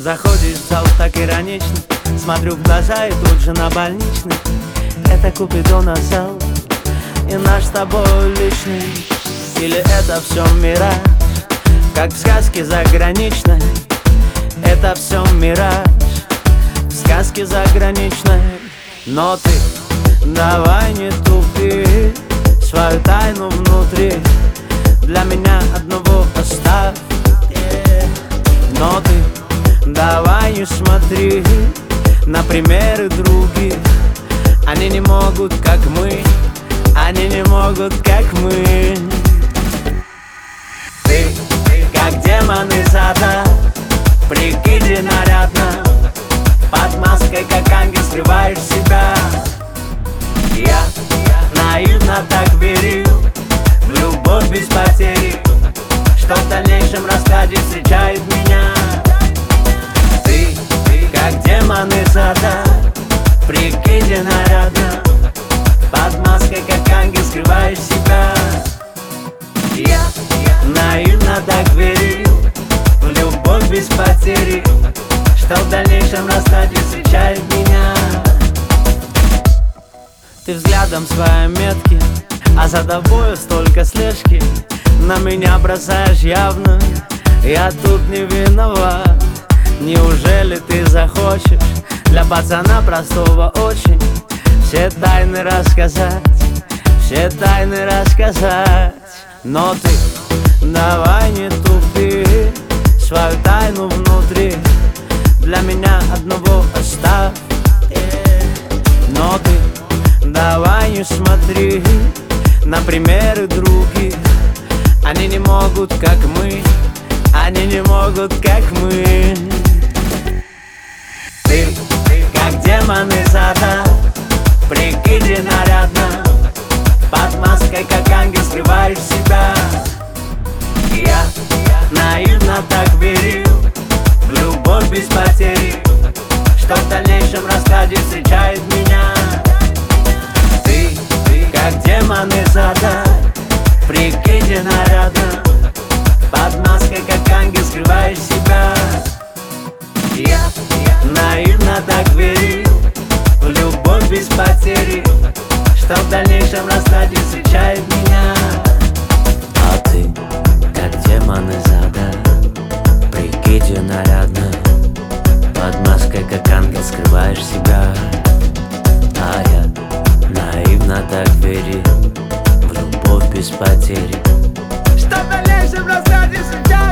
Заходишь в зал так иронично, смотрю в глаза и тут же на больничный. Это Купидонов зал и наш с тобой личный. Или это все мираж, как в сказке заграничной. Это все мираж, в сказке заграничной. Но ты давай не тупи, свою тайну внутри для меня одного оставь. Но ты давай не смотри на примеры других. Они не могут, как мы, они не могут, как мы. Ты, как демон из ада, прикиди нарядно, под маской, как ангел, скрываешь себя. Я наивно так верил в любовь без потери, что в дальнейшем раскладе встречает меня. Ты, как демон из ада, прикиди нарядно, под маской, как ангел, скрываешь себя. Я наивно так верил в любовь без потери, что в дальнейшем раскладе встречает меня. Ты взглядом своей метки, а за тобою столько слежки. На меня бросаешь явно, я тут не виноват. Неужели ты захочешь для пацана простого очень все тайны рассказать, все тайны рассказать? Но ты давай не тупи, свою тайну внутри для меня одного оставь. Но ты давай не смотри на примеры других. Они не могут, как мы, они не могут, как мы. Ты, как демон из ада, прикиди нарядно, под маской, как ангел, скрываешь себя. Я наивно так верил в любовь без потери, что в дальнейшем раскладе встречает меня. Ты, как демон из ада, прикиди нарядно, под маской, как ангел, скрываешь себя. Я наивно так верил в любовь без потери, что в дальнейшем раскладе встречает меня. А ты, как демон из ада, прикиди нарядно, под маской, как ангел, скрываешь себя. А я наивно так верил в любовь без потери, что в дальнейшем раскладе встречает меня.